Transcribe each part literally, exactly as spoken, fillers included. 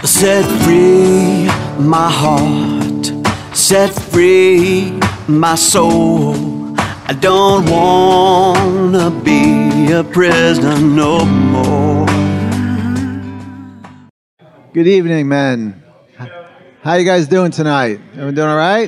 Set free my heart, set free my soul. I don't wanna be a prisoner no more. Good evening, men. How you guys doing tonight? Everyone doing all right?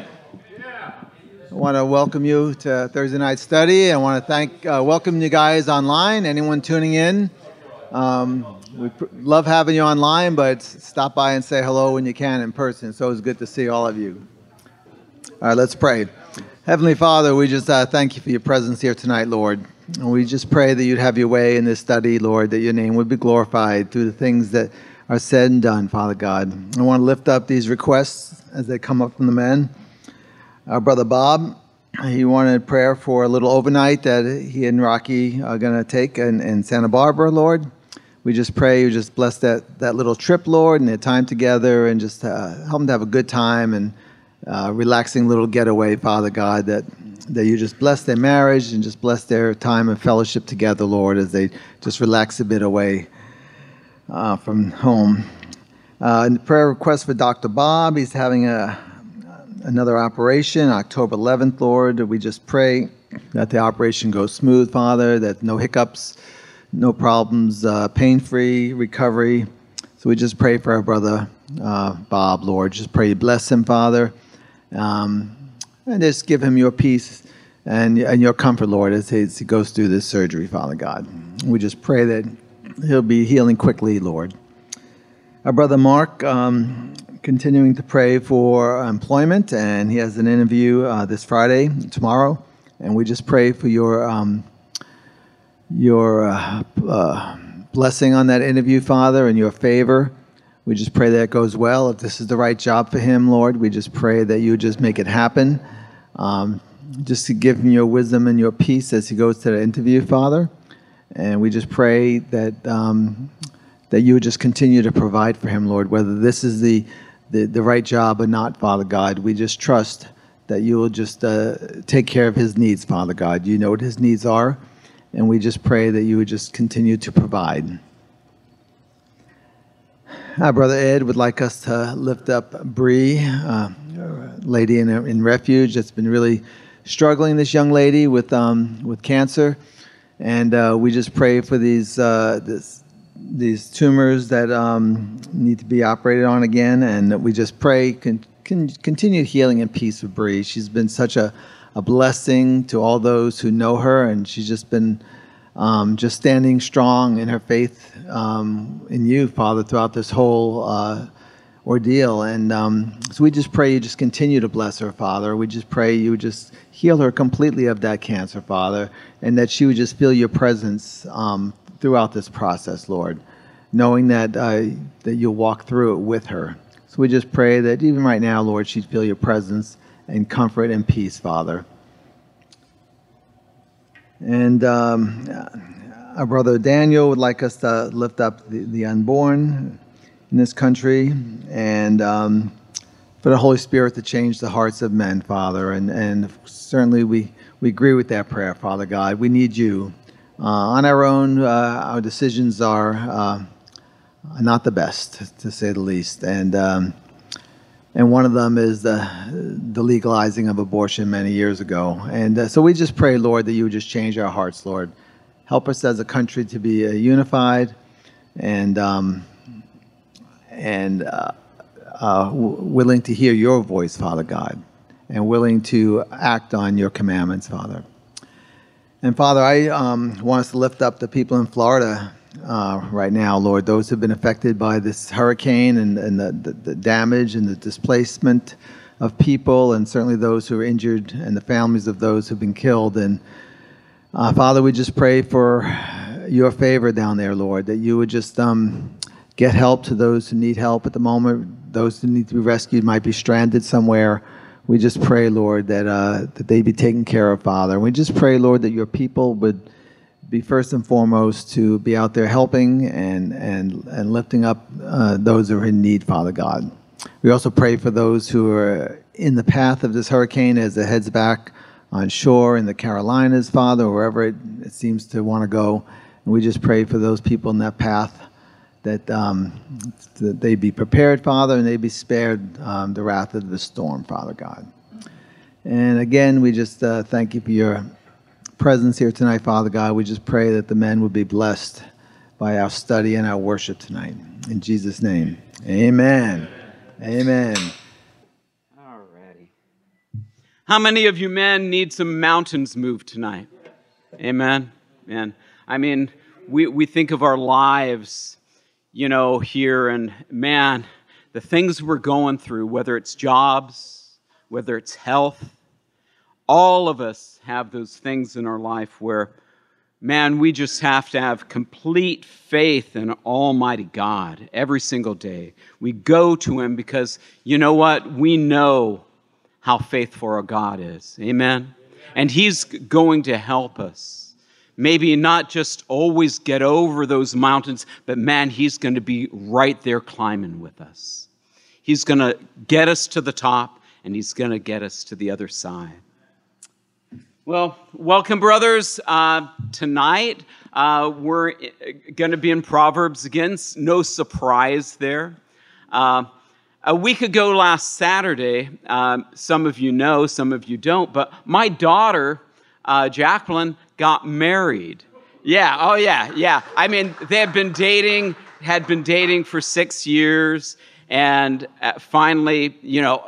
I want to welcome you to Thursday night study. I want to thank, uh, welcome you guys online. Anyone tuning in? Um, we pr- love having you online, but stop by and say hello when you can in person. It's always good to see all of you. All right, let's pray. Heavenly Father, we just uh, thank you for your presence here tonight, Lord. And we just pray that you'd have your way in this study, Lord, that your name would be glorified through the things that are said and done, Father God. I want to lift up these requests as they come up from the men. Our brother Bob, he wanted prayer for a little overnight that he and Rocky are going to take in, in Santa Barbara, Lord. We just pray you just bless that, that little trip, Lord, and their time together, and just uh, help them to have a good time and uh, relaxing little getaway, Father God, that, that you just bless their marriage and just bless their time and fellowship together, Lord, as they just relax a bit away uh, from home. Uh, and the prayer request for Doctor Bob, he's having a another operation, October eleventh, Lord. We just pray that the operation goes smooth, Father, that no hiccups, no problems, uh, pain-free recovery. So we just pray for our brother uh, Bob, Lord. Just pray you bless him, Father, um, and just give him your peace and, and your comfort, Lord, as he, as he goes through this surgery, Father God. We just pray that he'll be healing quickly, Lord. Our brother Mark, um, continuing to pray for employment, and he has an interview uh, this Friday, tomorrow, and we just pray for your um, your uh, uh, blessing on that interview, Father, and your favor. We just pray that it goes well. If this is the right job for him, Lord, we just pray that you just make it happen. Um, just to give him your wisdom and your peace as he goes to the interview, Father. And we just pray that um, that you would just continue to provide for him, Lord, whether this is the The, the right job or not, Father God. We just trust that you will just uh, take care of his needs, Father God. You know what his needs are, and we just pray that you would just continue to provide. Our brother Ed would like us to lift up Bree, uh, a lady in, in refuge that's been really struggling, this young lady with um, with cancer, and uh, we just pray for these uh, this these tumors that um, need to be operated on again, and that we just pray con- con- continued healing and peace for Bree. She's been such a, a blessing to all those who know her, and she's just been um, just standing strong in her faith um, in you, Father, throughout this whole uh, ordeal. And um, so we just pray you just continue to bless her, Father. We just pray you just heal her completely of that cancer, Father, and that she would just feel your presence um, throughout this process, Lord, knowing that uh, that you'll walk through it with her. So we just pray that even right now, Lord, she'd feel your presence and comfort and peace, Father. And um, our brother Daniel would like us to lift up the, the unborn in this country, and um, for the Holy Spirit to change the hearts of men, Father. And, and certainly we, we agree with that prayer, Father God. We need you. Uh, on our own, uh, our decisions are uh, not the best, to say the least, and um, and one of them is the the legalizing of abortion many years ago. And uh, so we just pray, Lord, that you would just change our hearts, Lord. Help us as a country to be uh, unified and um, and uh, uh, w- willing to hear your voice, Father God, and willing to act on your commandments, Father. And Father, I um, want us to lift up the people in Florida uh, right now, Lord, those who have been affected by this hurricane and, and the, the, the damage and the displacement of people, and certainly those who are injured and the families of those who have been killed. And uh, Father, we just pray for your favor down there, Lord, that you would just um, get help to those who need help at the moment. Those who need to be rescued might be stranded somewhere. We just pray, Lord, that uh, that they be taken care of, Father. And we just pray, Lord, that your people would be first and foremost to be out there helping and and, and lifting up uh, those who are in need, Father God. We also pray for those who are in the path of this hurricane as it heads back on shore in the Carolinas, Father, wherever it, it seems to want to go. And we just pray for those people in that path that, um, that they be prepared, Father, and they be spared um, the wrath of the storm, Father God. And again, we just uh, thank you for your presence here tonight, Father God. We just pray that the men would be blessed by our study and our worship tonight. In Jesus' name, amen. Amen. All righty. How many of you men need some mountains moved tonight? Amen. Man, I mean, we, we think of our lives, you know, here, and man, the things we're going through, whether it's jobs, whether it's health, all of us have those things in our life where, man, we just have to have complete faith in Almighty God every single day. We go to Him because, you know what? We know how faithful our God is. Amen? And He's going to help us. Maybe not just always get over those mountains, but man, He's going to be right there climbing with us. He's going to get us to the top, and He's going to get us to the other side. Well, welcome, brothers. Uh, tonight, uh, we're going to be in Proverbs again. No surprise there. Uh, a week ago last Saturday, um, some of you know, some of you don't, but my daughter, uh, Jacqueline, got married. Yeah, oh yeah, yeah. I mean, they had been dating, had been dating for six years, and uh, finally, you know,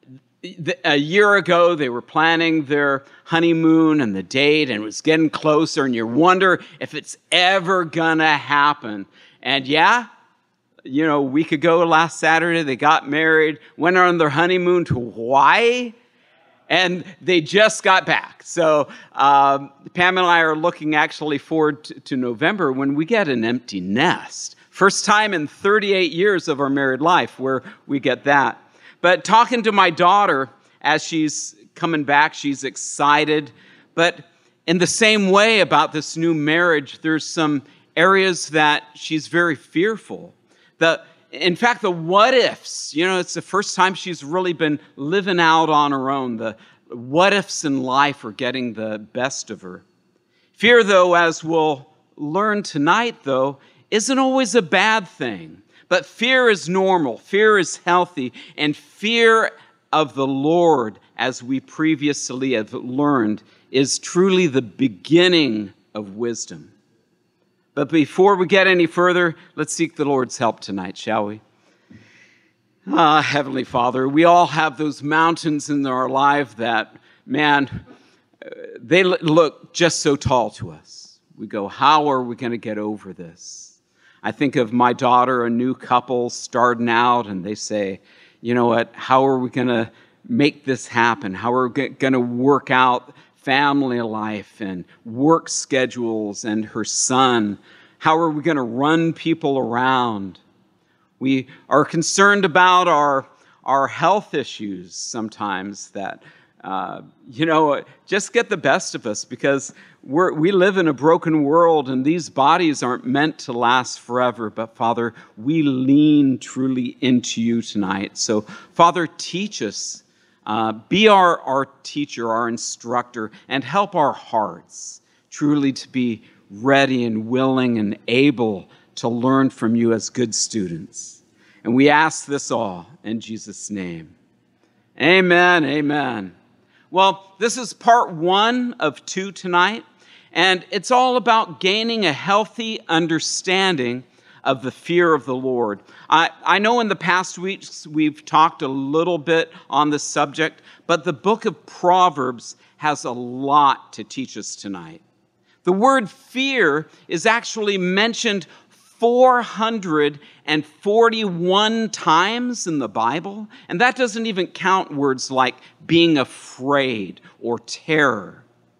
a year ago, they were planning their honeymoon and the date, and it was getting closer, and you wonder if it's ever gonna happen. And yeah, you know, a week ago, last Saturday, they got married, went on their honeymoon to Hawaii, and they just got back. So um, Pam and I are looking actually forward to, to November when we get an empty nest. First time in thirty-eight years of our married life where we get that. But talking to my daughter as she's coming back, she's excited. But in the same way about this new marriage, there's some areas that she's very fearful. The, in fact, the what ifs, you know, it's the first time she's really been living out on her own. The what ifs in life are getting the best of her. Fear, though, as we'll learn tonight, though, isn't always a bad thing. But fear is normal, fear is healthy, and fear of the Lord, as we previously have learned, is truly the beginning of wisdom. But before we get any further, let's seek the Lord's help tonight, shall we? Ah, Heavenly Father, we all have those mountains in our life that, man, they look just so tall to us. We go, how are we going to get over this? I think of my daughter, a new couple starting out, and they say, you know what, how are we going to make this happen? How are we going to work out family life and work schedules and her son? How are we going to run people around? We are concerned about our, our health issues sometimes that, uh, you know, just get the best of us because We're, we live in a broken world, and these bodies aren't meant to last forever. But, Father, we lean truly into you tonight. So, Father, teach us. Uh, be our, our teacher, our instructor, and help our hearts truly to be ready and willing and able to learn from you as good students. And we ask this all in Jesus' name. Amen, amen. Well, this is part one of two tonight. And it's all about gaining a healthy understanding of the fear of the Lord. I, I know in the past weeks we've talked a little bit on this subject, but the book of Proverbs has a lot to teach us tonight. The word fear is actually mentioned four hundred forty-one times in the Bible, and that doesn't even count words like being afraid or terror.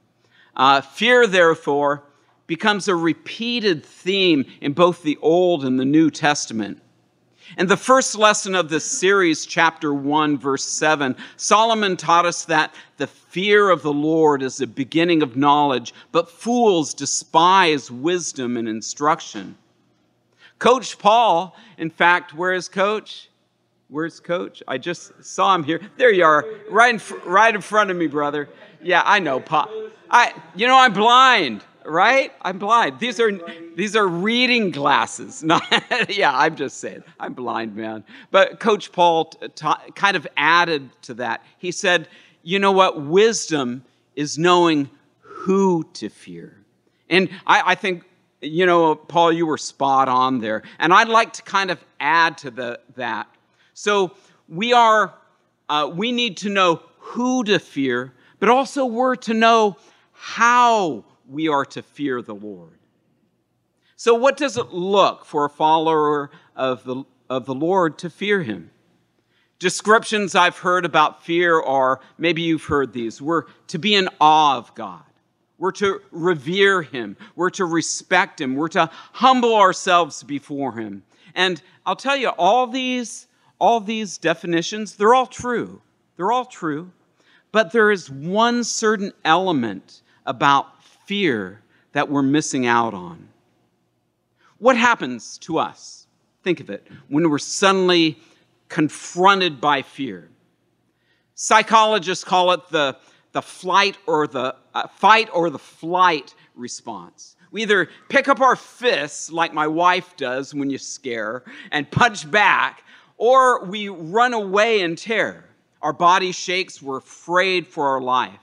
Uh, fear, therefore, becomes a repeated theme in both the Old and the New Testament. In the first lesson of this series, chapter one, verse seven, Solomon taught us that the fear of the Lord is the beginning of knowledge, but fools despise wisdom and instruction. Coach Paul, in fact, where is Coach? Where's Coach? I just saw him here. There you are, right in, fr- right in front of me, brother. Yeah, I know, Paul. I, you know, I'm blind. Right? I'm blind. These are these are reading glasses. Not, yeah, I'm just saying. I'm blind, man. But Coach Paul t- t- kind of added to that. He said, you know what? Wisdom is knowing who to fear. And I, I think, you know, Paul, you were spot on there. And I'd like to kind of add to the, that. So we are, uh, we need to know who to fear, but also we're to know how we are to fear the Lord. So what does it look for a follower of the, of the Lord to fear him? Descriptions I've heard about fear are, maybe you've heard these, we're to be in awe of God. We're to revere him. We're to respect him. We're to humble ourselves before him. And I'll tell you, all these, all these definitions, they're all true. They're all true. But there is one certain element about fear that we're missing out on. What happens to us, think of it, when we're suddenly confronted by fear? Psychologists call it the, the flight or the uh, fight or the flight response. We either pick up our fists like my wife does when you scare and punch back, or we run away in terror. Our body shakes, we're afraid for our life.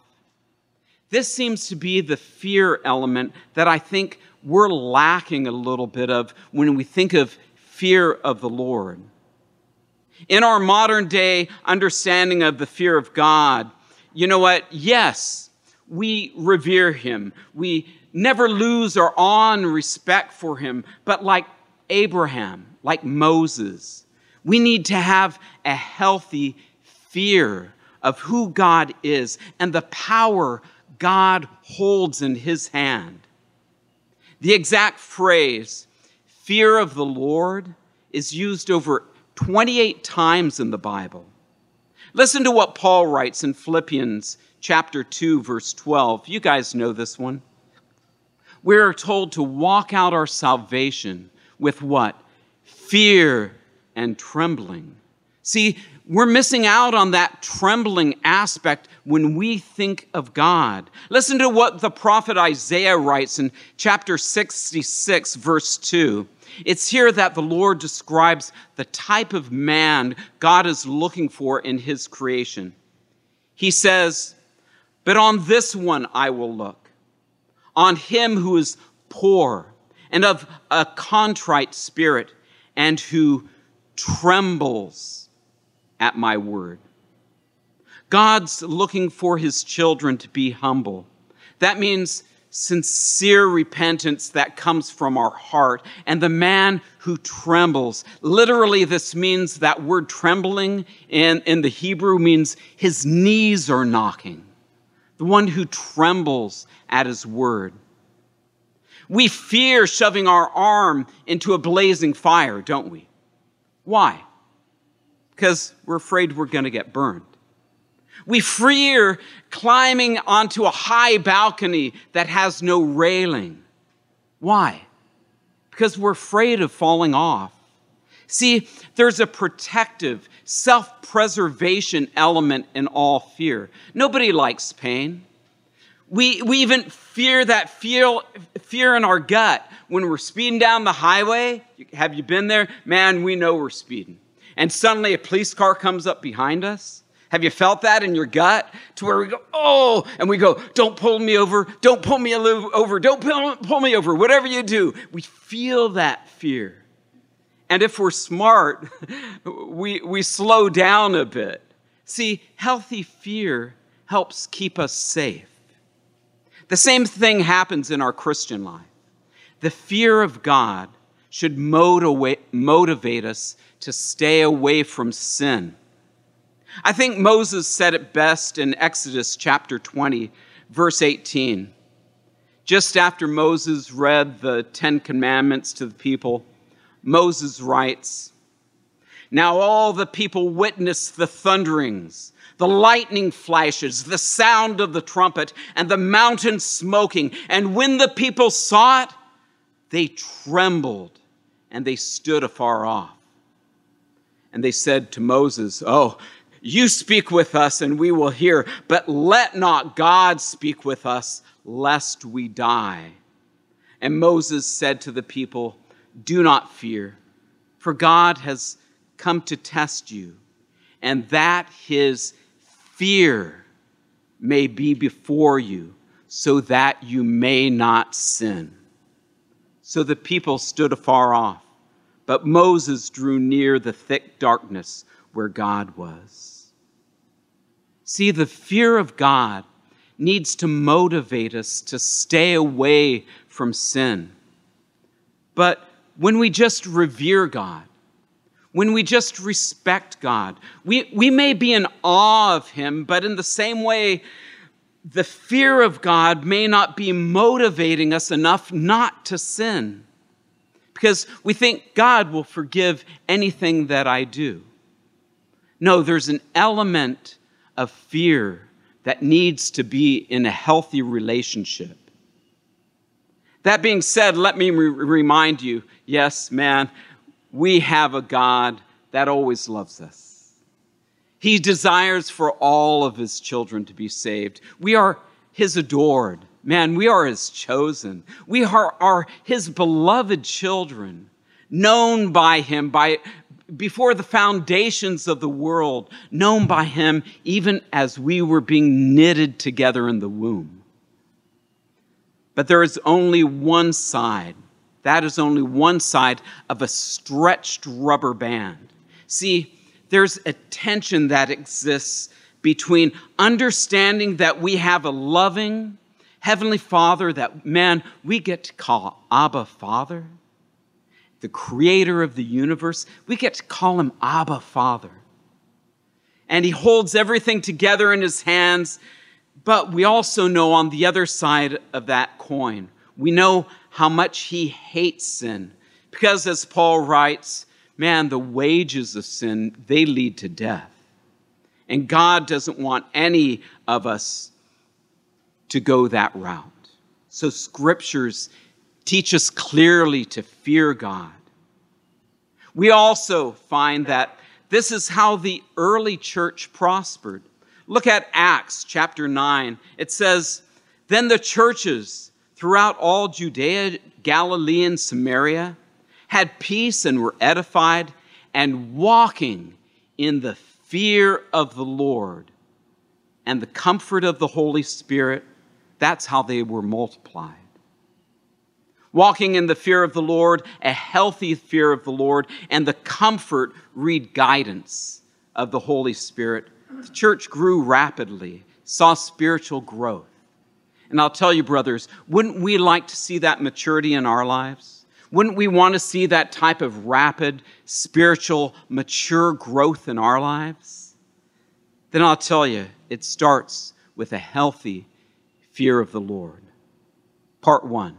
This seems to be the fear element that I think we're lacking a little bit of when we think of fear of the Lord. In our modern day understanding of the fear of God, you know what? Yes, we revere him. We never lose our awe and respect for him. But like Abraham, like Moses, we need to have a healthy fear of who God is and the power God holds in his hand. The exact phrase, fear of the Lord, is used over twenty-eight times in the Bible. Listen to what Paul writes in Philippians chapter two, verse twelve. You guys know this one. We are told to walk out our salvation with what? Fear and trembling. See, we're missing out on that trembling aspect when we think of God. Listen to what the prophet Isaiah writes in chapter sixty-six, verse two. It's here that the Lord describes the type of man God is looking for in his creation. He says, "But on this one I will look, on him who is poor and of a contrite spirit and who trembles at my word." God's looking for his children to be humble. That means sincere repentance that comes from our heart. And the man who trembles, literally this means that word trembling in, in the Hebrew means his knees are knocking. The one who trembles at his word. We fear shoving our arm into a blazing fire, don't we? Why? Because we're afraid we're going to get burned. We fear climbing onto a high balcony that has no railing. Why? Because we're afraid of falling off. See, there's a protective, self-preservation element in all fear. Nobody likes pain. We, we even fear that feel, fear in our gut when we're speeding down the highway. Have you been there? Man, we know we're speeding. And suddenly a police car comes up behind us. Have you felt that in your gut? To where we go, oh, and we go, don't pull me over, don't pull me over, don't pull, pull me over, whatever you do. We feel that fear. And if we're smart, we, we slow down a bit. See, healthy fear helps keep us safe. The same thing happens in our Christian life. The fear of God should motivate, motivate us to stay away from sin. I think Moses said it best in Exodus chapter twenty, verse eighteen. Just after Moses read the Ten Commandments to the people, Moses writes, "Now all the people witnessed the thunderings, the lightning flashes, the sound of the trumpet, and the mountain smoking. And when the people saw it, they trembled and they stood afar off. And they said to Moses, 'Oh, you speak with us and we will hear, but let not God speak with us lest we die.'" And Moses said to the people, "Do not fear, for God has come to test you, and that his fear may be before you, so that you may not sin." So the people stood afar off, but Moses drew near the thick darkness where God was. See, the fear of God needs to motivate us to stay away from sin. But when we just revere God, when we just respect God, we, we may be in awe of him, but in the same way, the fear of God may not be motivating us enough not to sin. Because we think God will forgive anything that I do. No, there's an element of fear that needs to be in a healthy relationship. That being said, let me re- remind you, yes, man, we have a God that always loves us. He desires for all of his children to be saved. We are his adored. Man, we are his chosen. We are, are his beloved children, known by him by before the foundations of the world, known by him even as we were being knitted together in the womb. But there is only one side. That is only one side of a stretched rubber band. See, there's a tension that exists between understanding that we have a loving Heavenly Father that, man, we get to call Abba Father, the creator of the universe. We get to call him Abba Father. And he holds everything together in his hands. But we also know on the other side of that coin, we know how much he hates sin. Because as Paul writes, man, the wages of sin, they lead to death. And God doesn't want any of us to go that route. So scriptures teach us clearly to fear God. We also find that this is how the early church prospered. Look at Acts chapter nine. It says, "Then the churches throughout all Judea, Galilee, and Samaria had peace and were edified, and walking in the fear of the Lord and the comfort of the Holy Spirit." That's how they were multiplied. Walking in the fear of the Lord, a healthy fear of the Lord, and the comfort, read guidance of the Holy Spirit. The church grew rapidly, saw spiritual growth. And I'll tell you, brothers, wouldn't we like to see that maturity in our lives? Wouldn't we want to see that type of rapid, spiritual, mature growth in our lives? Then I'll tell you, it starts with a healthy fear of the Lord. Part one.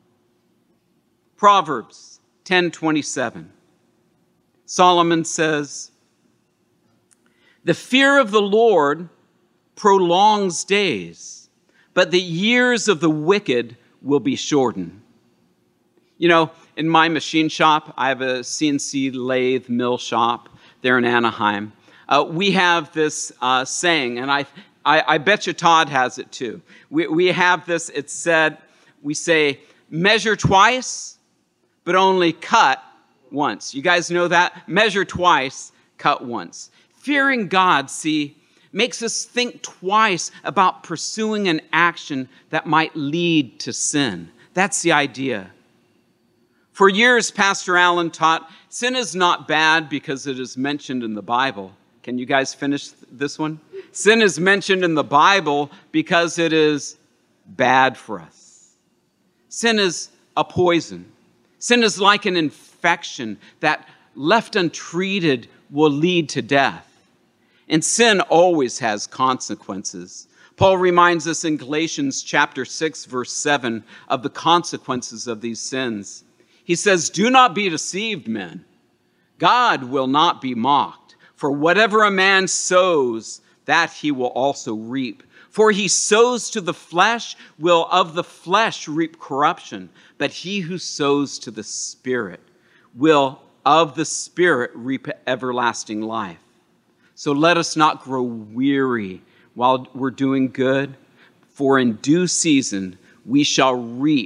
Proverbs ten twenty-seven. Solomon says, "The fear of the Lord prolongs days, but the years of the wicked will be shortened." You know, in my machine shop, I have a C N C lathe mill shop there in Anaheim. Uh, we have this uh, saying, and I, I, I bet you Todd has it too. We, we have this, it's said, we say, measure twice, but only cut once. You guys know that? Measure twice, cut once. Fearing God, see, makes us think twice about pursuing an action that might lead to sin. That's the idea. For years, Pastor Allen taught, sin is not bad because it is mentioned in the Bible. Can you guys finish this one? Sin is mentioned in the Bible because it is bad for us. Sin is a poison. Sin is like an infection that, left untreated, will lead to death. And sin always has consequences. Paul reminds us in Galatians chapter six, verse seven, of the consequences of these sins. He says, "Do not be deceived, men. God will not be mocked. For whatever a man sows, that he will also reap. For he sows to the flesh will of the flesh reap corruption, but he who sows to the Spirit will of the Spirit reap everlasting life. So let us not grow weary while we're doing good, for in due season we shall reap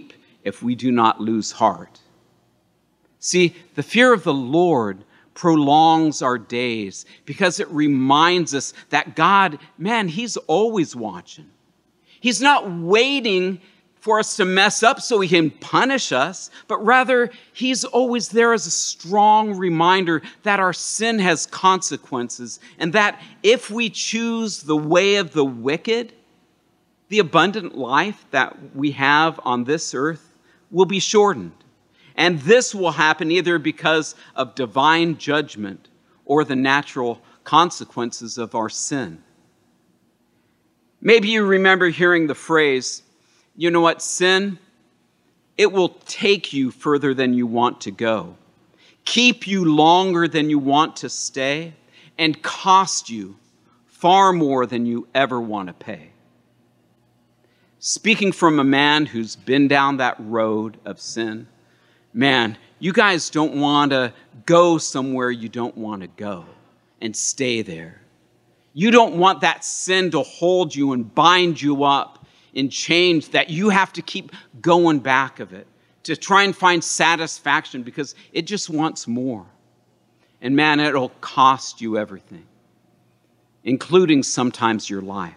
if we do not lose heart. See, the fear of the Lord prolongs our days because it reminds us that God, man, he's always watching. He's not waiting for us to mess up so he can punish us, but rather he's always there as a strong reminder that our sin has consequences and that if we choose the way of the wicked, the abundant life that we have on this earth will be shortened. And this will happen either because of divine judgment or the natural consequences of our sin. Maybe you remember hearing the phrase, you know what, sin, it will take you further than you want to go, keep you longer than you want to stay, and cost you far more than you ever want to pay. Speaking from a man who's been down that road of sin, man, you guys don't want to go somewhere you don't want to go and stay there. You don't want that sin to hold you and bind you up in chains that you have to keep going back of it to try and find satisfaction because it just wants more. And man, it'll cost you everything, including sometimes your life.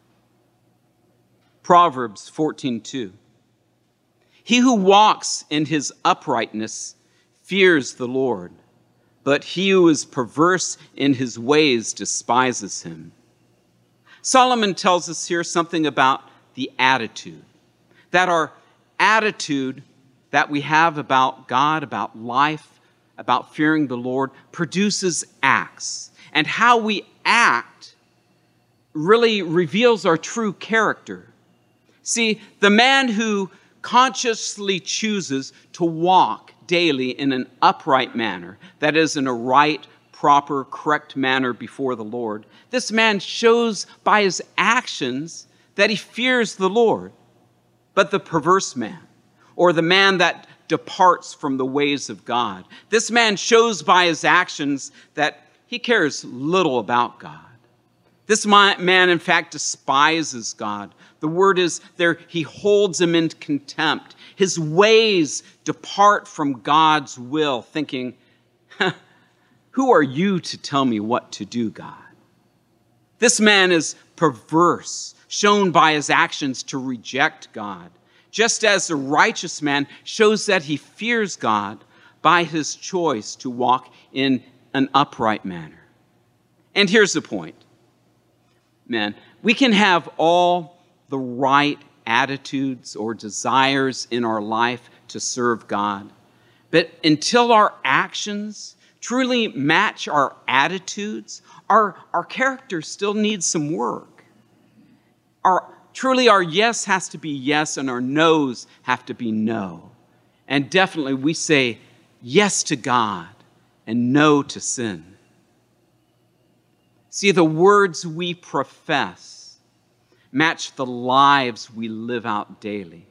Proverbs fourteen two. He who walks in his uprightness fears the Lord, but he who is perverse in his ways despises him. Solomon tells us here something about the attitude, that our attitude that we have about God, about life, about fearing the Lord, produces acts. And how we act really reveals our true character. See, the man who consciously chooses to walk daily in an upright manner, that is, in a right, proper, correct manner before the Lord, this man shows by his actions that he fears the Lord. But the perverse man, or the man that departs from the ways of God, this man shows by his actions that he cares little about God. This man, in fact, despises God. The word is there, he holds him in contempt. His ways depart from God's will, thinking, who are you to tell me what to do, God? This man is perverse, shown by his actions to reject God, just as the righteous man shows that he fears God by his choice to walk in an upright manner. And here's the point. Man, we can have all the right attitudes or desires in our life to serve God, but until our actions truly match our attitudes, our, our character still needs some work. Our, truly our yes has to be yes and our no's have to be no. And definitely we say yes to God and no to sin. See, the words we profess match the lives we live out daily.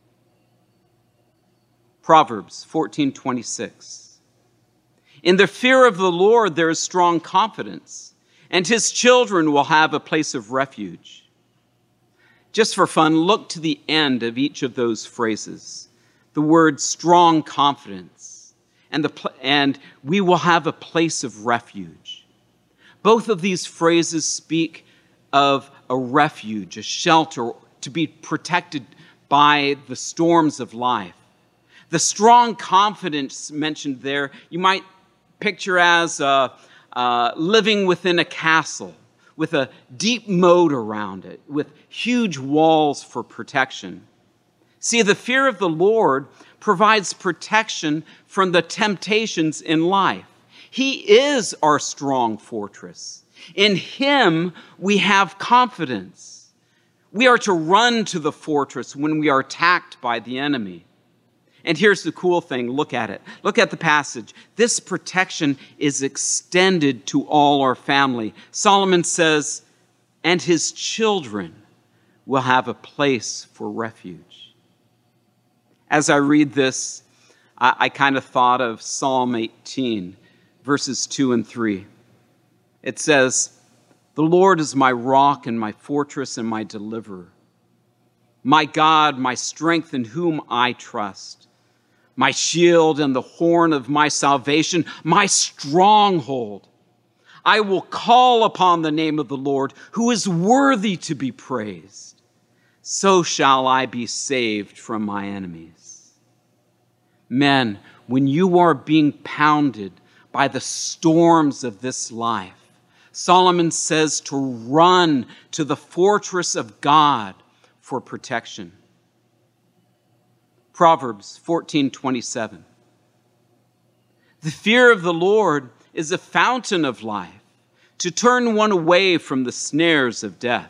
Proverbs fourteen twenty-six. In the fear of the Lord there is strong confidence, and his children will have a place of refuge. Just for fun, look to the end of each of those phrases. The word strong confidence, and, the, and we will have a place of refuge. Both of these phrases speak of a refuge, a shelter, to be protected by the storms of life. The strong confidence mentioned there, you might picture as uh, uh, living within a castle with a deep moat around it, with huge walls for protection. See, the fear of the Lord provides protection from the temptations in life. He is our strong fortress. In him, we have confidence. We are to run to the fortress when we are attacked by the enemy. And here's the cool thing. Look at it. Look at the passage. This protection is extended to all our family. Solomon says, and his children will have a place for refuge. As I read this, I, I kind of thought of Psalm eighteen. Verses two and three. It says, the Lord is my rock and my fortress and my deliverer. My God, my strength in whom I trust, my shield and the horn of my salvation, my stronghold. I will call upon the name of the Lord, who is worthy to be praised. So shall I be saved from my enemies. Men, when you are being pounded by the storms of this life, Solomon says to run to the fortress of God for protection. Proverbs fourteen twenty-seven. The fear of the Lord is a fountain of life, to turn one away from the snares of death.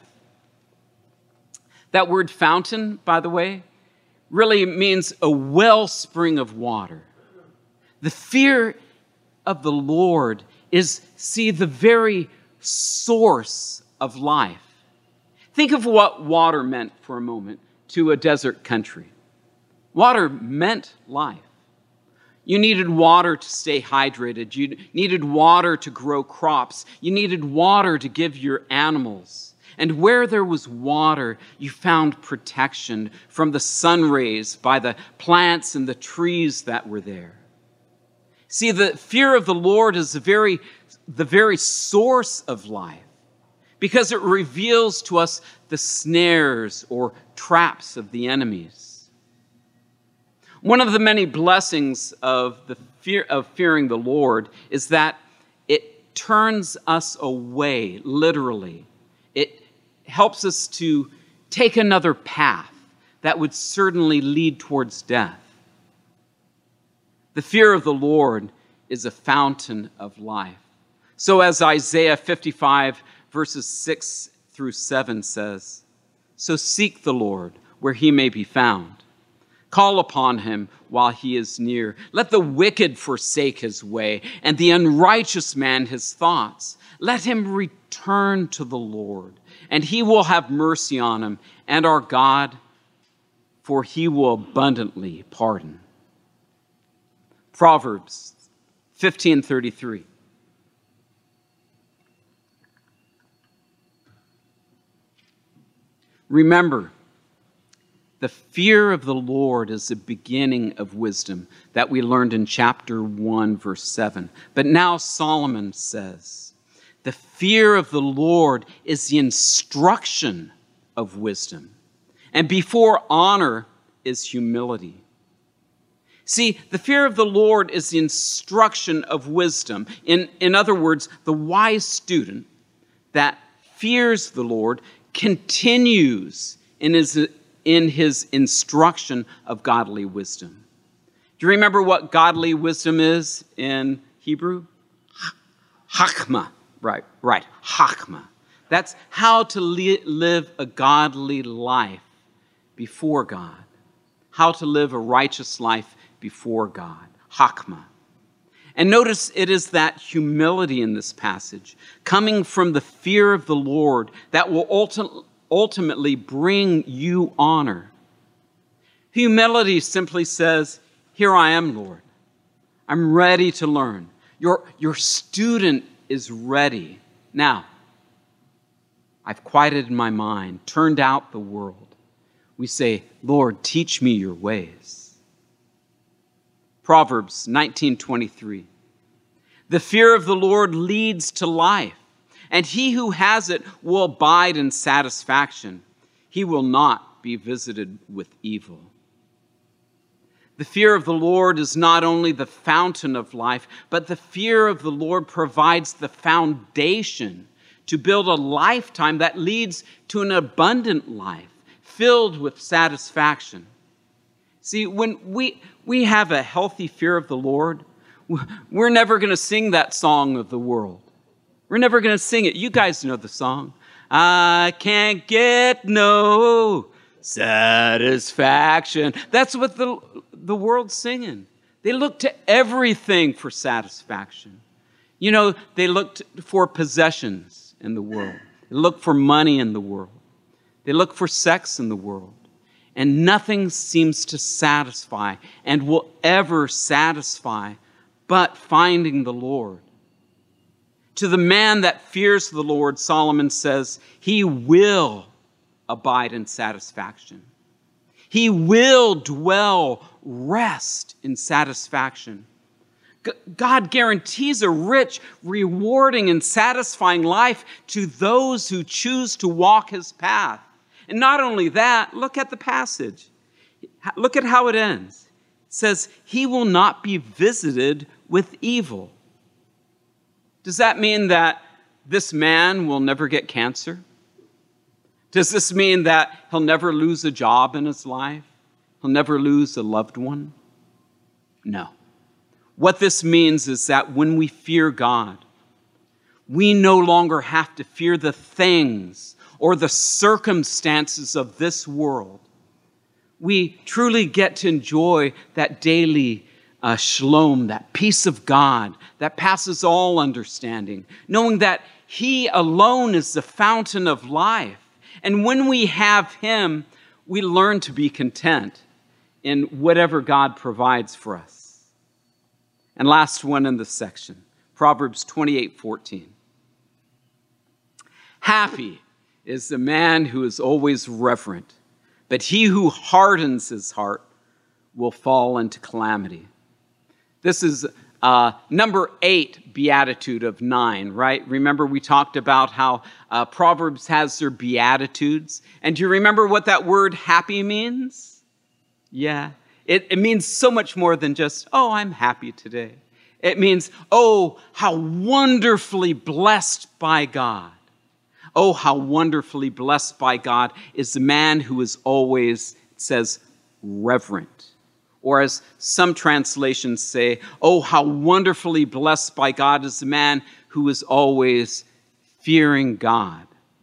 That word fountain, by the way, really means a wellspring of water. The fear of the Lord is, see, the very source of life. Think of what water meant for a moment to a desert country. Water meant life. You needed water to stay hydrated. You needed water to grow crops. You needed water to give your animals. And where there was water, you found protection from the sun rays by the plants and the trees that were there. See, the fear of the Lord is the very, the very source of life, because it reveals to us the snares or traps of the enemies. One of the many blessings of the fear of fearing the Lord is that it turns us away, literally. It helps us to take another path that would certainly lead towards death. The fear of the Lord is a fountain of life. So as Isaiah fifty-five, verses six through seven says, so seek the Lord where he may be found. Call upon him while he is near. Let the wicked forsake his way, and the unrighteous man his thoughts. Let him return to the Lord, and he will have mercy on him, and our God, for he will abundantly pardon. Proverbs fifteen thirty-three. Remember, the fear of the Lord is the beginning of wisdom that we learned in chapter one, verse seven. But now Solomon says, the fear of the Lord is the instruction of wisdom, and before honor is humility. See, the fear of the Lord is the instruction of wisdom. In, in other words, the wise student that fears the Lord continues in his, in his instruction of godly wisdom. Do you remember what godly wisdom is in Hebrew? Chachma. Right, right. Chachma. That's how to li- live a godly life before God. How to live a righteous life before God. Chachma. And notice it is that humility in this passage, coming from the fear of the Lord, that will ulti- ultimately bring you honor. Humility simply says, here I am, Lord. I'm ready to learn. Your, your student is ready. Now, I've quieted my mind, turned out the world. We say, Lord, teach me your ways. Proverbs nineteen twenty-three. The fear of the Lord leads to life, and he who has it will abide in satisfaction. He will not be visited with evil. The fear of the Lord is not only the fountain of life, but the fear of the Lord provides the foundation to build a lifetime that leads to an abundant life filled with satisfaction. See, when we, we have a healthy fear of the Lord, we're never going to sing that song of the world. We're never going to sing it. You guys know the song. I can't get no satisfaction. That's what the, the world's singing. They look to everything for satisfaction. You know, they look for possessions in the world. They look for money in the world. They look for sex in the world. And nothing seems to satisfy and will ever satisfy but finding the Lord. To the man that fears the Lord, Solomon says, he will abide in satisfaction. He will dwell, rest in satisfaction. G- God guarantees a rich, rewarding, and satisfying life to those who choose to walk his path. And not only that, look at the passage. Look at how it ends. It says, he will not be visited with evil. Does that mean that this man will never get cancer? Does this mean that he'll never lose a job in his life? He'll never lose a loved one? No. What this means is that when we fear God, we no longer have to fear the things or the circumstances of this world. We truly get to enjoy that daily uh, shalom, that peace of God that passes all understanding, knowing that he alone is the fountain of life. And when we have him, we learn to be content in whatever God provides for us. And last one in this section, Proverbs twenty-eight fourteen. Happy is the man who is always reverent, but he who hardens his heart will fall into calamity. This is uh, number eight beatitude of nine, right? Remember we talked about how uh, Proverbs has their beatitudes. And do you remember what that word happy means? Yeah, it, it means so much more than just, oh, I'm happy today. It means, oh, how wonderfully blessed by God. Oh, how wonderfully blessed by God is the man who is always, it says, reverent. Or as some translations say, oh, how wonderfully blessed by God is the man who is always fearing God.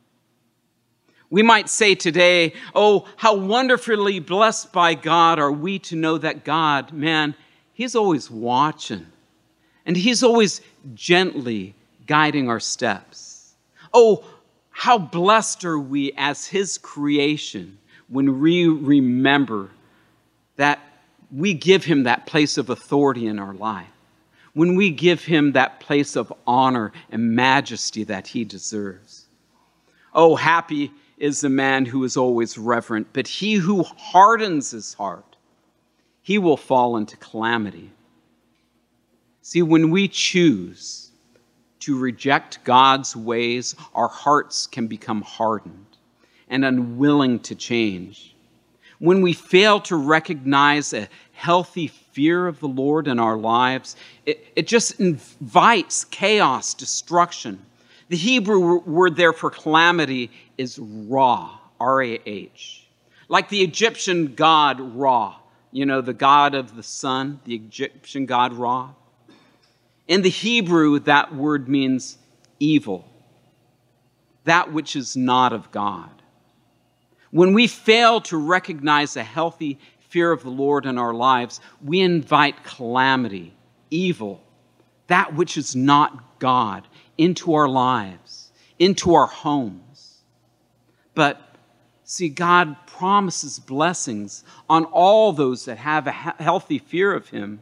We might say today, oh, how wonderfully blessed by God are we to know that God, man, he's always watching. And he's always gently guiding our steps. Oh, how blessed are we as his creation when we remember that we give him that place of authority in our life, when we give him that place of honor and majesty that he deserves. Oh, happy is the man who is always reverent, but he who hardens his heart, he will fall into calamity. See, when we choose to reject God's ways, our hearts can become hardened and unwilling to change. When we fail to recognize a healthy fear of the Lord in our lives, it, it just invites chaos, destruction. The Hebrew word there for calamity is Ra, R A H. Like the Egyptian god Ra, you know, the god of the sun, the Egyptian god Ra. In the Hebrew, that word means evil, that which is not of God. When we fail to recognize a healthy fear of the Lord in our lives, we invite calamity, evil, that which is not God, into our lives, into our homes. But see, God promises blessings on all those that have a healthy fear of him.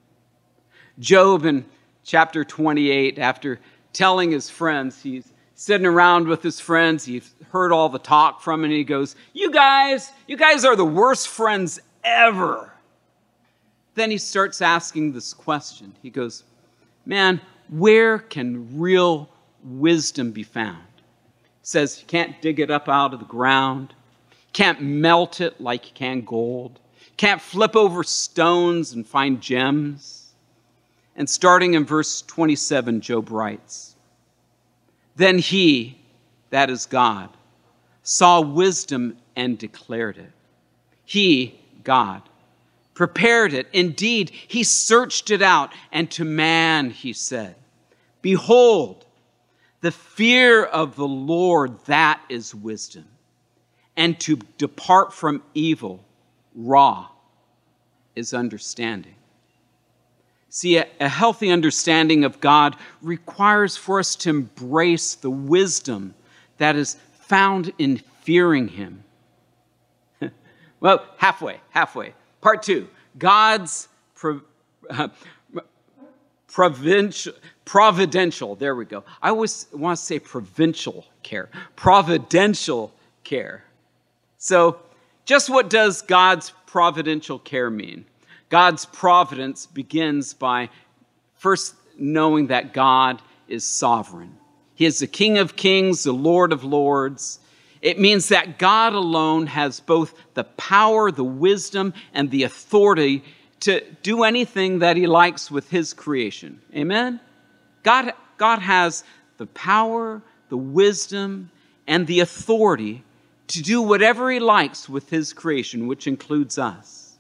Job in chapter twenty-eight, after telling his friends, he's sitting around with his friends, he's heard all the talk from him, and he goes, you guys, you guys are the worst friends ever. Then he starts asking this question. He goes, man, where can real wisdom be found? He says, you can't dig it up out of the ground. You can't melt it like you can gold. You can't flip over stones and find gems. And starting in verse twenty-seven, Job writes, then he, that is God, saw wisdom and declared it. He, God, prepared it. Indeed, he searched it out. And to man he said, behold, the fear of the Lord, that is wisdom. And to depart from evil, Ra, is understanding. See, a, a healthy understanding of God requires for us to embrace the wisdom that is found in fearing him. Well, halfway, halfway. Part two, God's pro, uh, provincial, providential, there we go. I always want to say provincial care, providential care. So Just what does God's providential care mean? God's providence begins by first knowing that God is sovereign. He is the King of Kings, the Lord of Lords. It means that God alone has both the power, the wisdom, and the authority to do anything that he likes with his creation. Amen? God, God has the power, the wisdom, and the authority to do whatever he likes with his creation, which includes us.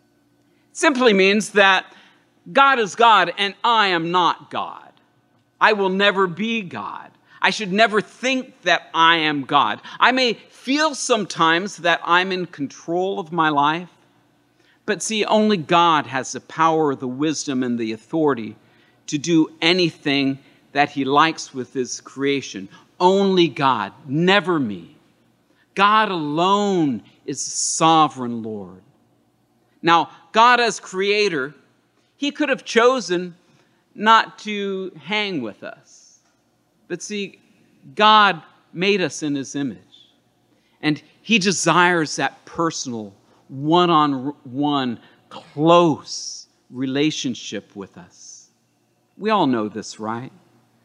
It simply means that God is God and I am not God. I will never be God. I should never think that I am God. I may feel sometimes that I'm in control of my life, but see, only God has the power, the wisdom, and the authority to do anything that he likes with his creation. Only God, never me. God alone is the sovereign Lord. Now, God as creator, he could have chosen not to hang with us. But see, God made us in his image. And he desires that personal, one-on-one, close relationship with us. We all know this, right?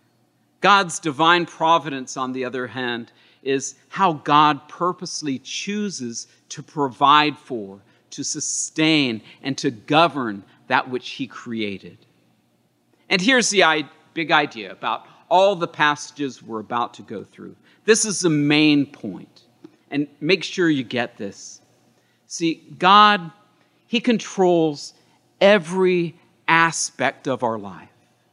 God's divine providence, on the other hand, is how God purposely chooses to provide for, to sustain, and to govern that which he created. And here's the big idea about all the passages we're about to go through. This is the main point. And make sure you get this. See, God, he controls every aspect of our life.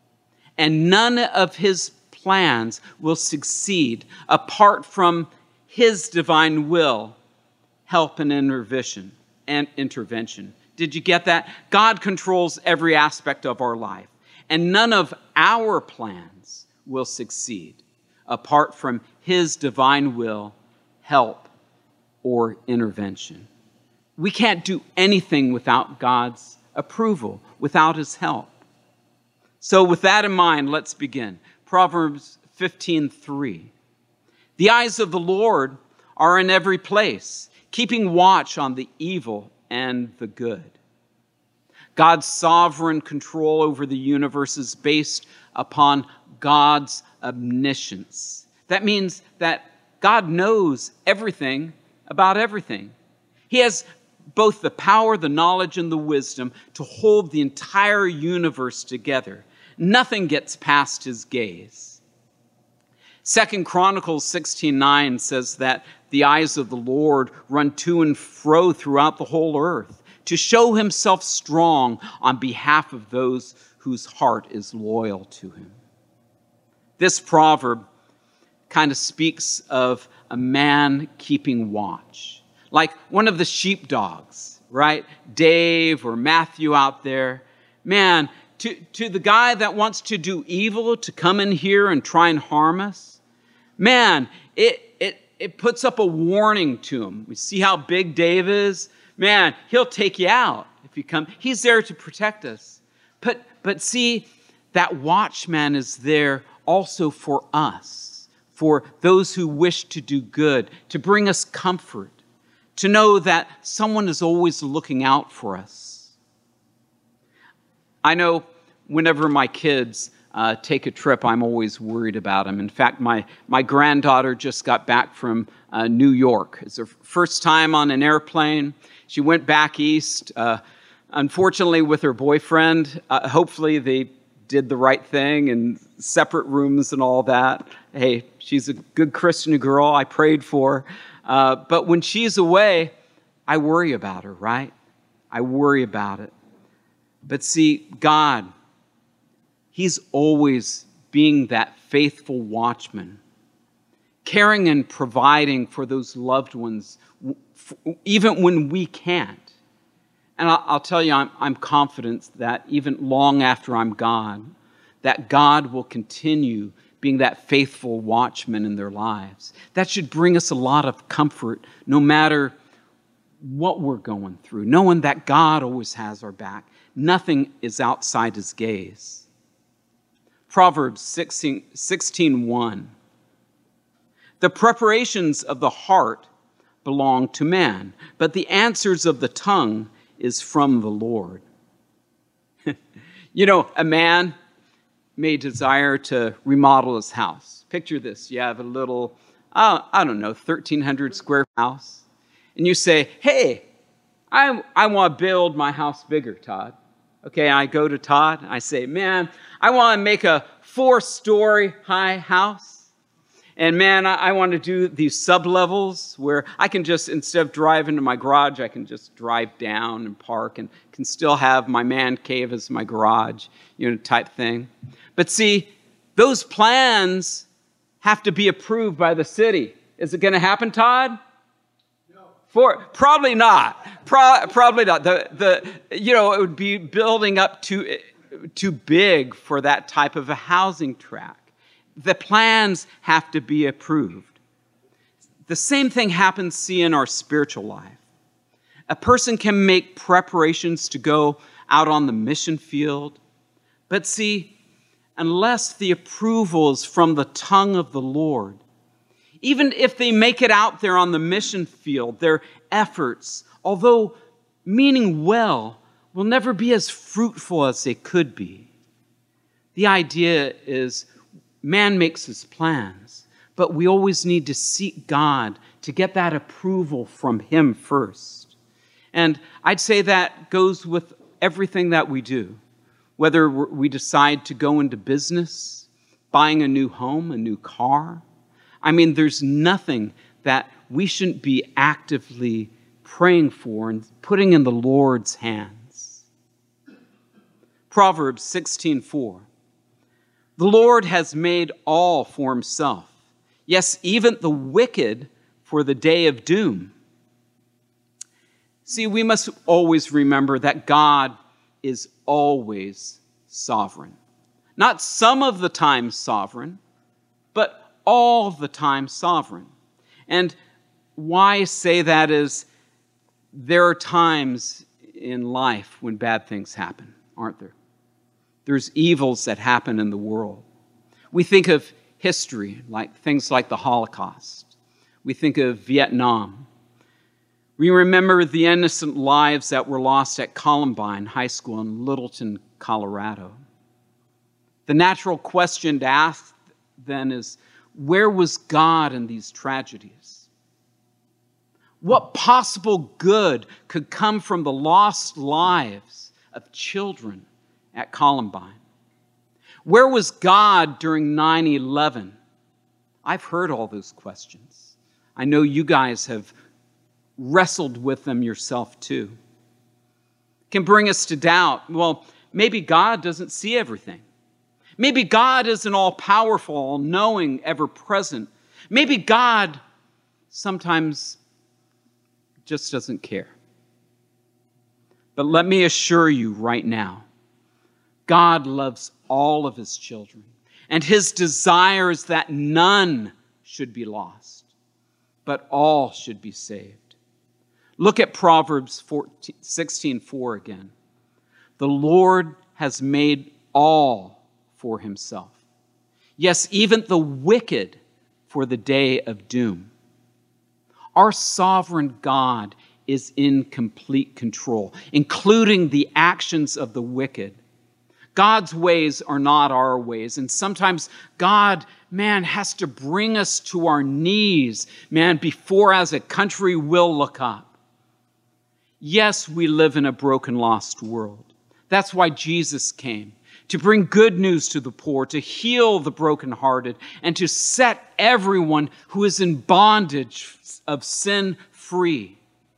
And none of his plans will succeed apart from his divine will, help, and intervention. And intervention. Did you get that? God controls every aspect of our life. And none of our plans will succeed apart from his divine will, help, or intervention. We can't do anything without God's approval, without his help. So with that in mind, let's begin. Proverbs fifteen three. The eyes of the Lord are in every place, keeping watch on the evil and the good. God's sovereign control over the universe is based upon God's omniscience. That means that God knows everything about everything. He has both the power, the knowledge, and the wisdom to hold the entire universe together. Nothing gets past his gaze. Second Chronicles sixteen nine says that the eyes of the Lord run to and fro throughout the whole earth to show himself strong on behalf of those whose heart is loyal to him. This proverb kind of speaks of a man keeping watch, like one of the sheepdogs, right? Dave or Matthew out there. Man, to, to the guy that wants to do evil, to come in here and try and harm us, man, it, it, it puts up a warning to him. We see how big Dave is. Man, he'll take you out if you come. He's there to protect us. But, but see, that watchman is there also for us, for those who wish to do good, to bring us comfort, to know that someone is always looking out for us. I know whenever my kids uh, take a trip, I'm always worried about them. In fact, my, my granddaughter just got back from uh, New York. It's her first time on an airplane. She went back east, uh, unfortunately with her boyfriend. Uh, hopefully they did the right thing in separate rooms and all that. Hey, she's a good Christian girl. I prayed for her. Uh, but when she's away, I worry about her, right? I worry about it. But see, God, he's always being that faithful watchman, caring and providing for those loved ones, even when we can't. And I'll, I'll tell you, I'm, I'm confident that even long after I'm gone, that God will continue being that faithful watchman in their lives. That should bring us a lot of comfort, no matter what we're going through, knowing that God always has our back. Nothing is outside his gaze. Proverbs sixteen one. The preparations of the heart belong to man, but the answers of the tongue is from the Lord. You know, a man may desire to remodel his house. Picture this. You have a little, uh, I don't know, thirteen hundred square house. And you say, hey, I, I want to build my house bigger, Todd. Okay, I go to Todd. I say, man, I want to make a four-story high house. And man, I, I want to do these sub-levels where I can just, instead of driving to my garage, I can just drive down and park and can still have my man cave as my garage, you know, type thing. But see, those plans have to be approved by the city. Is it going to happen, Todd? No. For, probably not. Pro, probably not. The, the, you know, it would be building up too, too big for that type of a housing tract. The plans have to be approved. The same thing happens, see, in our spiritual life. A person can make preparations to go out on the mission field, but see, unless the approval is from the tongue of the Lord, even if they make it out there on the mission field, their efforts, although meaning well, will never be as fruitful as they could be. The idea is, man makes his plans, but we always need to seek God to get that approval from him first. And I'd say that goes with everything that we do. Whether we decide to go into business, buying a new home, a new car. I mean, there's nothing that we shouldn't be actively praying for and putting in the Lord's hands. Proverbs sixteen four. The Lord has made all for himself, yes, even the wicked for the day of doom. See, we must always remember that God is always sovereign. Not some of the time sovereign, but all the time sovereign. And why I say that is there are times in life when bad things happen, aren't there? There's evils that happen in the world. We think of history, like things like the Holocaust. We think of Vietnam. We remember the innocent lives that were lost at Columbine High School in Littleton, Colorado. The natural question to ask then is, where was God in these tragedies? What possible good could come from the lost lives of children at Columbine? Where was God during nine eleven? I've heard all those questions. I know you guys have wrestled with them yourself too. Can bring us to doubt. Well, maybe God doesn't see everything. Maybe God isn't all-powerful, all-knowing, ever-present. Maybe God sometimes just doesn't care. But let me assure you right now, God loves all of his children, and his desire is that none should be lost, but all should be saved. Look at Proverbs sixteen four again. The Lord has made all for himself. Yes, even the wicked for the day of doom. Our sovereign God is in complete control, including the actions of the wicked. God's ways are not our ways. And sometimes God, man, has to bring us to our knees, man, before as a country will look up. Yes, we live in a broken, lost world. That's why Jesus came, to bring good news to the poor, to heal the brokenhearted, and to set everyone who is in bondage of sin free.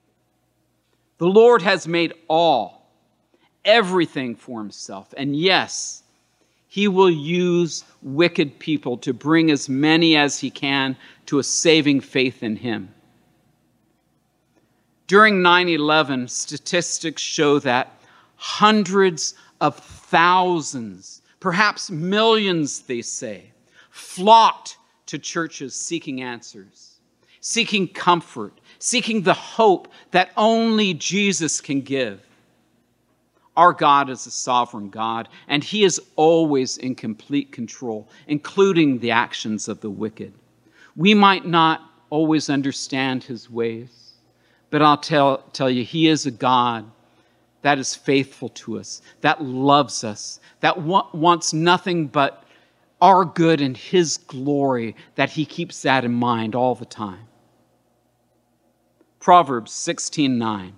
The Lord has made all, everything for himself. And yes, he will use wicked people to bring as many as he can to a saving faith in him. During nine eleven, statistics show that hundreds of thousands, perhaps millions, they say, flocked to churches seeking answers, seeking comfort, seeking the hope that only Jesus can give. Our God is a sovereign God, and he is always in complete control, including the actions of the wicked. We might not always understand his ways. But I'll tell, tell you, he is a God that is faithful to us, that loves us, that wa- wants nothing but our good and his glory, that he keeps that in mind all the time. Proverbs sixteen nine.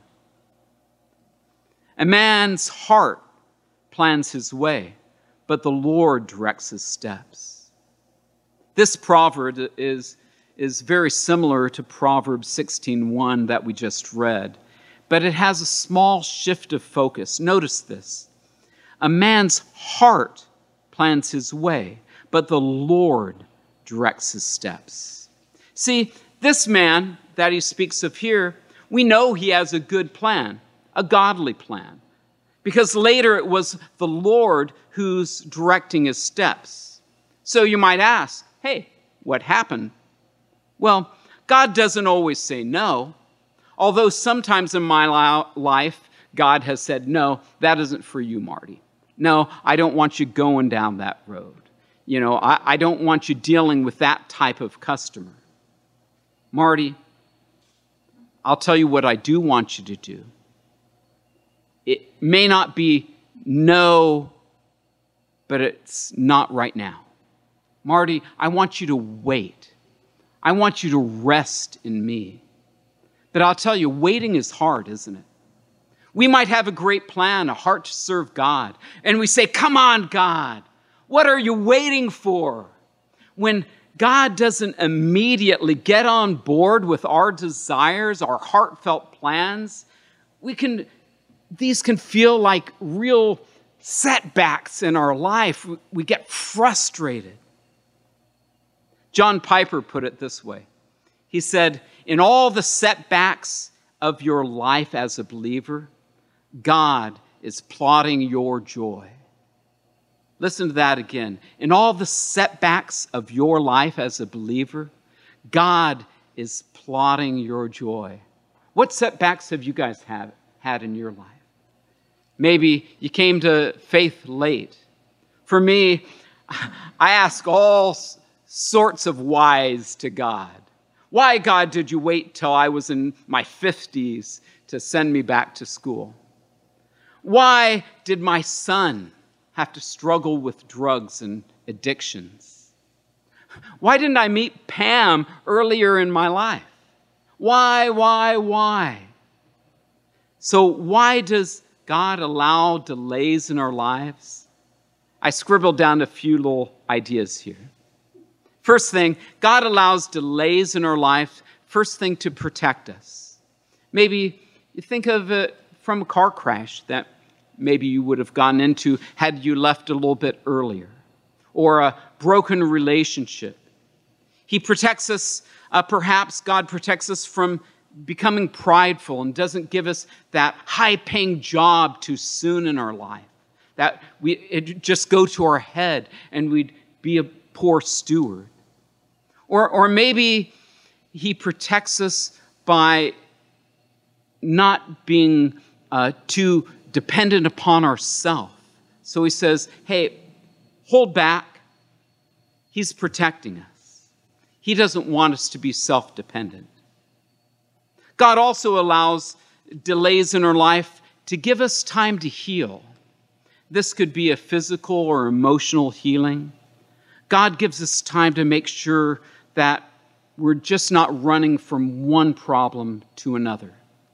A man's heart plans his way, but the Lord directs his steps. This proverb is, is very similar to Proverbs sixteen one that we just read, but it has a small shift of focus. Notice this. A man's heart plans his way, but the Lord directs his steps. See, this man that he speaks of here, we know he has a good plan, a godly plan, because later it was the Lord who's directing his steps. So you might ask, hey, what happened? Well, God doesn't always say no, although sometimes in my life, God has said, no, that isn't for you, Marty. No, I don't want you going down that road. You know, I, I don't want you dealing with that type of customer. Marty, I'll tell you what I do want you to do. It may not be no, but it's not right now. Marty, I want you to wait. I want you to rest in me. But I'll tell you, waiting is hard, isn't it? We might have a great plan, a heart to serve God, and we say, come on, God, what are you waiting for? When God doesn't immediately get on board with our desires, our heartfelt plans, we can, these can feel like real setbacks in our life. We get frustrated. John Piper put it this way. He said, in all the setbacks of your life as a believer, God is plotting your joy. Listen to that again. In all the setbacks of your life as a believer, God is plotting your joy. What setbacks have you guys have, had in your life? Maybe you came to faith late. For me, I ask all sorts of whys to God. Why, God, did you wait till I was in my fifties to send me back to school? Why did my son have to struggle with drugs and addictions? Why didn't I meet Pam earlier in my life? Why, why, why? So why does God allow delays in our lives? I scribbled down a few little ideas here. First thing, God allows delays in our life, first thing, to protect us. Maybe you think of it from a car crash that maybe you would have gotten into had you left a little bit earlier, or a broken relationship. He protects us, uh, perhaps God protects us from becoming prideful and doesn't give us that high-paying job too soon in our life, that we it just go to our head and we'd be a poor steward. Or, or maybe he protects us by not being uh, too dependent upon ourselves. So he says, hey, hold back. He's protecting us. He doesn't want us to be self-dependent. God also allows delays in our life to give us time to heal. This could be a physical or emotional healing. God gives us time to make sure that we're just not running from one problem to another.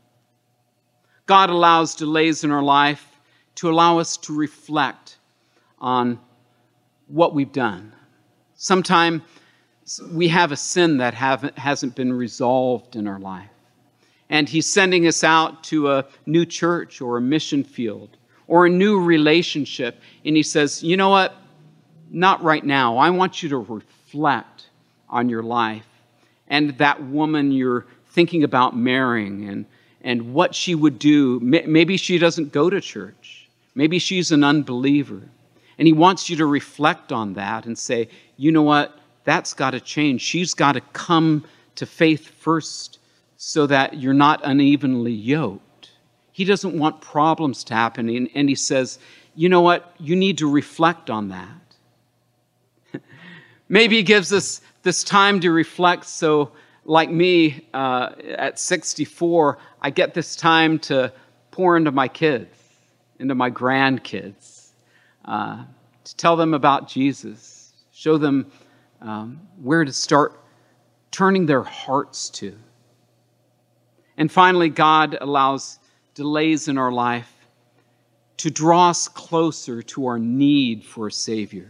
God allows delays in our life to allow us to reflect on what we've done. Sometimes we have a sin that haven't, hasn't been resolved in our life. And he's sending us out to a new church or a mission field or a new relationship. And he says, you know what? Not right now. I want you to reflect on your life and that woman you're thinking about marrying and, and what she would do. Maybe she doesn't go to church. Maybe she's an unbeliever. And he wants you to reflect on that and say, you know what? That's got to change. She's got to come to faith first so that you're not unevenly yoked. He doesn't want problems to happen. And, and he says, you know what? You need to reflect on that. Maybe he gives us this time to reflect so like me, uh, at sixty-four, I get this time to pour into my kids, into my grandkids, uh, to tell them about Jesus, show them um, where to start turning their hearts to. And finally, God allows delays in our life to draw us closer to our need for a Savior.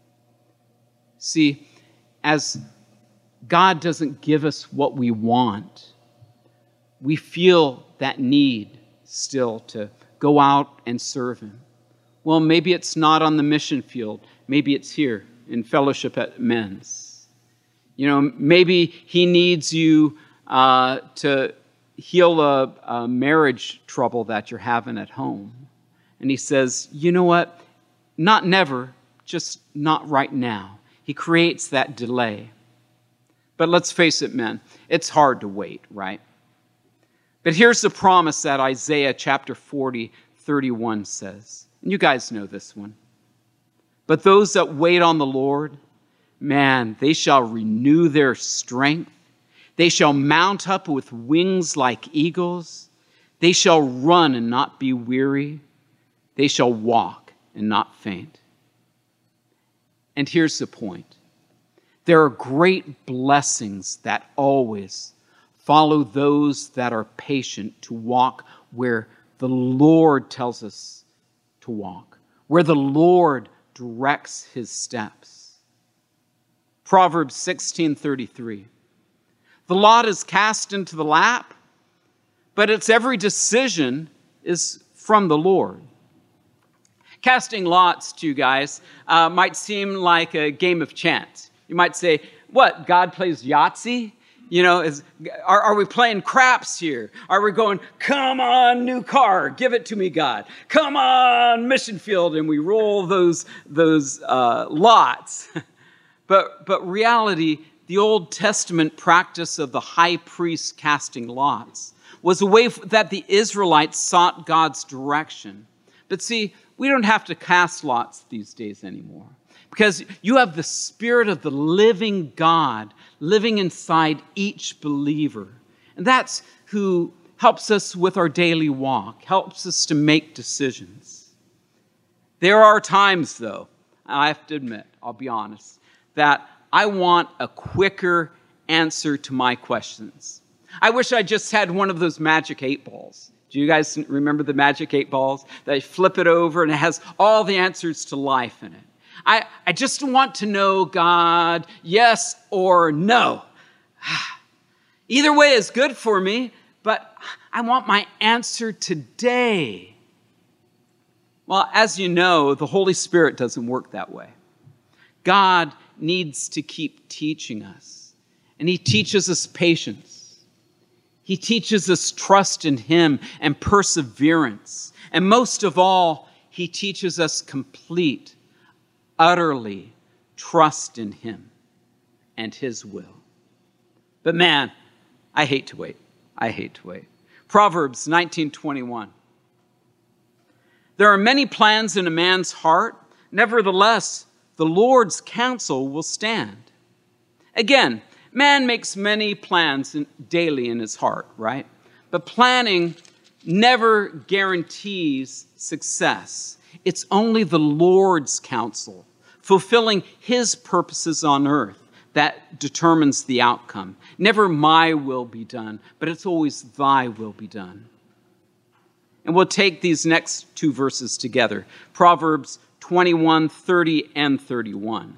See, as God doesn't give us what we want, we feel that need still to go out and serve Him. Well, maybe it's not on the mission field. Maybe it's here in fellowship at Men's. You know, maybe He needs you uh, to heal a, a marriage trouble that you're having at home. And He says, you know what? Not never, just not right now. He creates that delay. But let's face it, men, it's hard to wait, right? But here's the promise that Isaiah chapter forty, thirty-one says. And you guys know this one. But those that wait on the Lord, man, they shall renew their strength. They shall mount up with wings like eagles. They shall run and not be weary. They shall walk and not faint. And here's the point. There are great blessings that always follow those that are patient to walk where the Lord tells us to walk, where the Lord directs His steps. Proverbs sixteen thirty-three. The lot is cast into the lap, but its every decision is from the Lord. Casting lots to you guys uh, might seem like a game of chance. You might say, what, God plays Yahtzee? You know, is, are, are we playing craps here? Are we going, come on, new car, give it to me, God. Come on, mission field, and we roll those, those uh, lots. but, but reality, the Old Testament practice of the high priest casting lots was a way that the Israelites sought God's direction. But see, we don't have to cast lots these days anymore because you have the Spirit of the living God living inside each believer. And that's who helps us with our daily walk, helps us to make decisions. There are times, though, I have to admit, I'll be honest, that I want a quicker answer to my questions. I wish I just had one of those magic eight balls. Do you guys remember the magic eight balls? They flip it over and it has all the answers to life in it. I, I just want to know, God, yes or no. Either way is good for me, but I want my answer today. Well, as you know, the Holy Spirit doesn't work that way. God needs to keep teaching us, and He teaches us patience. He teaches us trust in Him and perseverance. And most of all, He teaches us complete, utterly trust in Him and His will. But man, I hate to wait. I hate to wait. Proverbs nineteen twenty-one. There are many plans in a man's heart. Nevertheless, the Lord's counsel will stand. Again, man makes many plans in, daily in his heart, right? But planning never guarantees success. It's only the Lord's counsel, fulfilling His purposes on earth, that determines the outcome. Never my will be done, but it's always Thy will be done. And we'll take these next two verses together. Proverbs twenty-one, thirty, and thirty-one.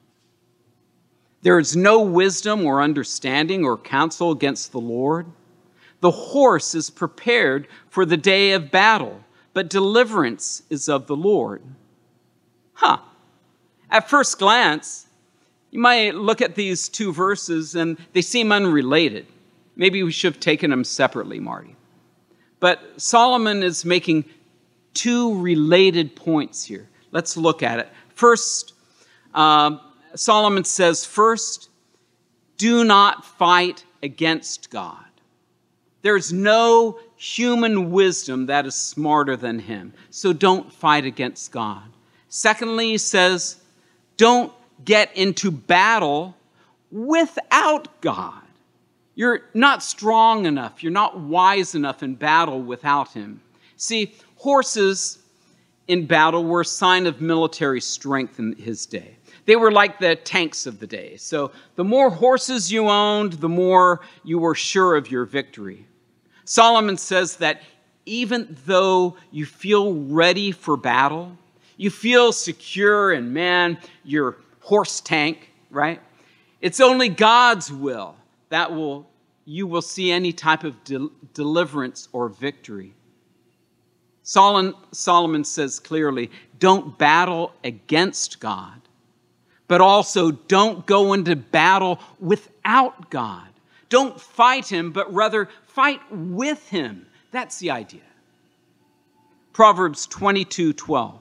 There is no wisdom or understanding or counsel against the Lord. The horse is prepared for the day of battle, but deliverance is of the Lord. Huh. At first glance, you might look at these two verses and they seem unrelated. Maybe we should have taken them separately, Marty. But Solomon is making two related points here. Let's look at it. First, um, Solomon says, first, do not fight against God. There's no human wisdom that is smarter than Him, so don't fight against God. Secondly, he says, don't get into battle without God. You're not strong enough. You're not wise enough in battle without him. See, horses in battle were a sign of military strength in his day. They were like the tanks of the day. So the more horses you owned, the more you were sure of your victory. Solomon says that even though you feel ready for battle, you feel secure and, man, your horse tank, right? It's only God's will that will you will see any type of de- deliverance or victory. Solomon, Solomon says clearly, don't battle against God, but also don't go into battle without God. Don't fight him, but rather fight with him. That's the idea. Proverbs twenty-two twelve.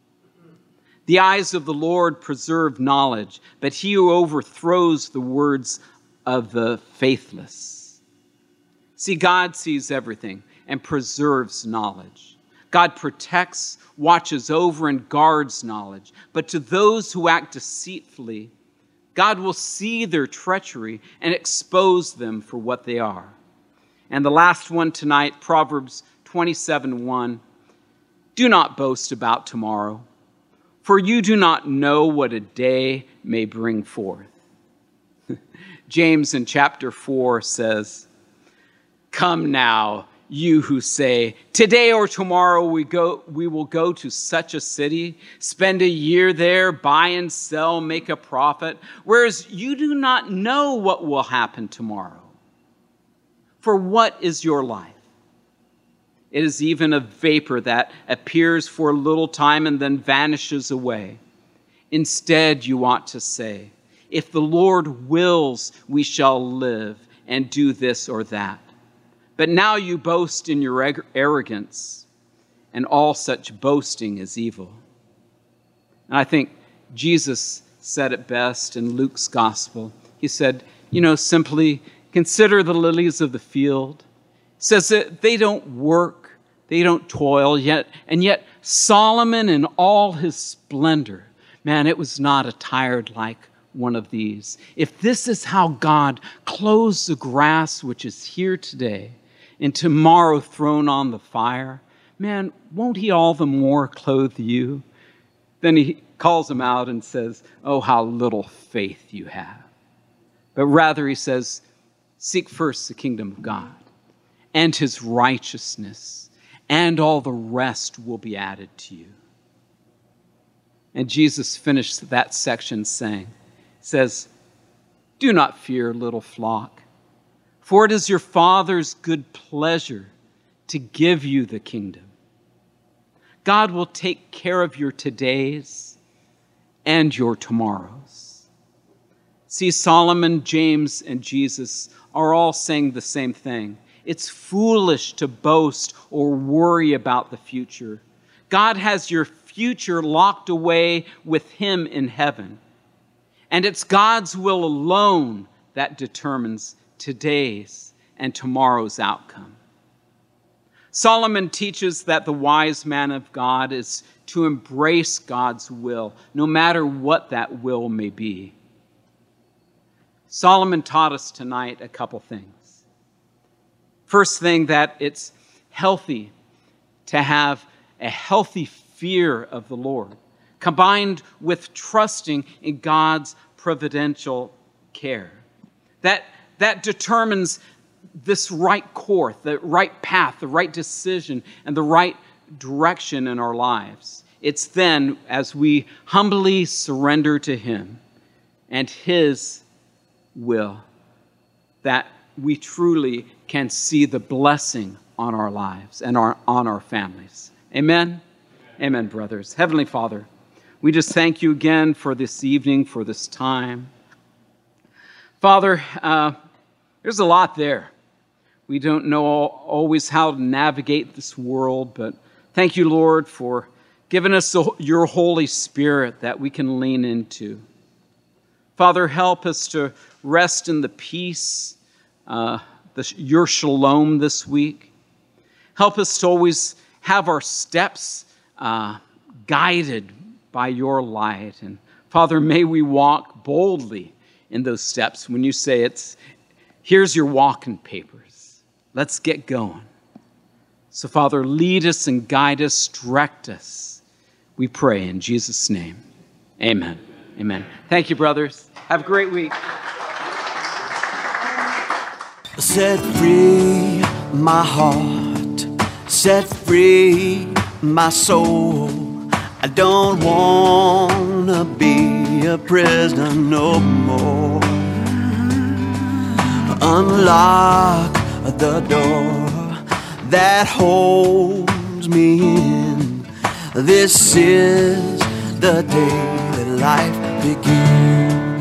The eyes of the Lord preserve knowledge, but he who overthrows the words of the faithless. See, God sees everything and preserves knowledge. God protects, watches over, and guards knowledge. But to those who act deceitfully, God will see their treachery and expose them for what they are. And the last one tonight, Proverbs twenty-seven one. Do not boast about tomorrow, for you do not know what a day may bring forth. James in chapter four says, come now, you who say, today or tomorrow we go, we will go to such a city, spend a year there, buy and sell, make a profit, whereas you do not know what will happen tomorrow. For what is your life? It is even a vapor that appears for a little time and then vanishes away. Instead, you ought to say, if the Lord wills, we shall live and do this or that. But now you boast in your arrogance, and all such boasting is evil. And I think Jesus said it best in Luke's gospel. He said, you know, simply consider the lilies of the field. It says that they don't work, they don't toil, yet, and yet Solomon in all his splendor, man, it was not attired like one of these. If this is how God clothes the grass which is here today and tomorrow thrown on the fire, man, won't he all the more clothe you? Then he calls him out and says, oh, how little faith you have. But rather he says, seek first the kingdom of God and his righteousness, and all the rest will be added to you. And Jesus finished that section saying, says, do not fear, little flock, for it is your Father's good pleasure to give you the kingdom. God will take care of your todays and your tomorrows. See, Solomon, James, and Jesus are all saying the same thing. It's foolish to boast or worry about the future. God has your future locked away with him in heaven. And it's God's will alone that determines today's and tomorrow's outcome. Solomon teaches that the wise man of God is to embrace God's will, no matter what that will may be. Solomon taught us tonight a couple things. First thing, that it's healthy to have a healthy fear of the Lord, combined with trusting in God's providential care. That, that determines this right course, the right path, the right decision, and the right direction in our lives. It's then, as we humbly surrender to him and his will, that we truly can see the blessing on our lives and our, on our families. Amen? Amen, brothers. Heavenly Father, we just thank you again for this evening, for this time. Father, uh, there's a lot there. We don't know always how to navigate this world, but thank you, Lord, for giving us your Holy Spirit that we can lean into. Father, help us to rest in the peace, uh, the, your shalom this week. Help us to always have our steps uh, guided by your light. And Father, may we walk boldly in those steps when you say it's Here's your walking papers. Let's get going. So, Father, lead us and guide us, direct us. We pray in Jesus' name. Amen. Amen. Thank you, brothers. Have a great week. Set free my heart, set free my soul. I don't want to be a prisoner no more. Unlock the door that holds me in. This is the day that life begins.